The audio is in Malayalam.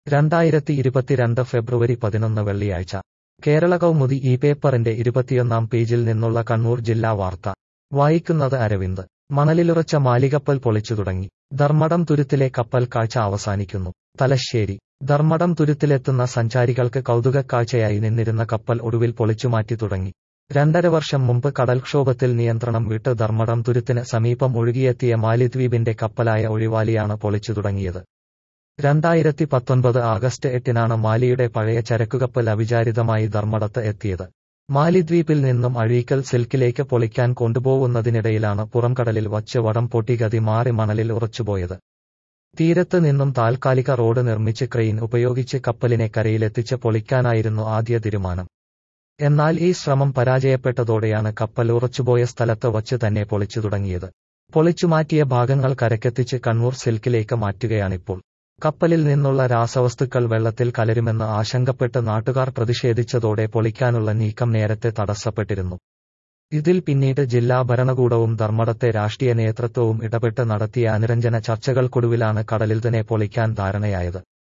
2022 ഫെബ്രുവരി 11 വെള്ളിയാഴ്ച കേരള കൗമുദി ഈ പേപ്പറിന്റെ 21 പേജിൽ നിന്നുള്ള കണ്ണൂർ ജില്ലാ വാർത്ത വായിക്കുന്നത് അരവിന്ദ്. മണലിലുറച്ച മാലികപ്പൽ പൊളിച്ചു തുടങ്ങി. ധർമ്മടം തുരുത്തിലെ കപ്പൽ കാഴ്ച അവസാനിക്കുന്നു. തലശ്ശേരി. ധർമ്മടം തുരുത്തിലെത്തുന്ന സഞ്ചാരികൾക്ക് കൗതുകക്കാഴ്ചയായി നിന്നിരുന്ന കപ്പൽ ഒടുവിൽ പൊളിച്ചുമാറ്റി തുടങ്ങി. 2.5 വർഷം മുമ്പ് കടൽക്ഷോഭത്തിൽ നിയന്ത്രണം വിട്ട് ധർമ്മടം തുരുത്തിന് സമീപം ഒഴുകിയെത്തിയ മാലിദ്വീപിന്റെ കപ്പലായ ഒഴിവാലിയാണ് പൊളിച്ചു തുടങ്ങിയത്. 2019 ആഗസ്റ്റ് 8-നാണ് മാലിയുടെ പഴയ ചരക്കുകപ്പൽ അവിചാരിതമായി ധർമ്മടത്ത് എത്തിയത്. മാലിദ്വീപിൽ നിന്നും അഴീക്കൽ സിൽക്കിലേക്ക് പൊളിക്കാൻ കൊണ്ടുപോകുന്നതിനിടയിലാണ് പുറംകടലിൽ വച്ച് വടം പൊട്ടി ഗതി മാറി മണലിൽ ഉറച്ചുപോയത്. തീരത്ത് നിന്നും താൽക്കാലിക റോഡ് നിർമ്മിച്ച് ക്രെയിൻ ഉപയോഗിച്ച് കപ്പലിനെ കരയിലെത്തിച്ച് പൊളിക്കാനായിരുന്നു ആദ്യ തീരുമാനം. എന്നാൽ ഈ ശ്രമം പരാജയപ്പെട്ടതോടെയാണ് കപ്പൽ ഉറച്ചുപോയ സ്ഥലത്ത് വച്ച് തന്നെ പൊളിച്ചു തുടങ്ങിയത്. പൊളിച്ചുമാറ്റിയ ഭാഗങ്ങൾ കരക്കെത്തിച്ച് കണ്ണൂർ സിൽക്കിലേക്ക് മാറ്റുകയാണിപ്പോൾ. കപ്പലിൽ നിന്നുള്ള രാസവസ്തുക്കൾ വെള്ളത്തിൽ കലരുമെന്ന് ആശങ്കപ്പെട്ട് നാട്ടുകാർ പ്രതിഷേധിച്ചതോടെ പൊളിക്കാനുള്ള നീക്കം നേരത്തെ തടസ്സപ്പെട്ടിരുന്നു. ഇതിൽ പിന്നീട് ജില്ലാ ഭരണകൂടവും ധർമ്മടത്തെ രാഷ്ട്രീയ നേതൃത്വവും ഇടപെട്ട് നടത്തിയ അനുരഞ്ജന ചർച്ചകൾക്കൊടുവിലാണ് കടലിൽ തന്നെ പൊളിക്കാൻ ധാരണയായത്.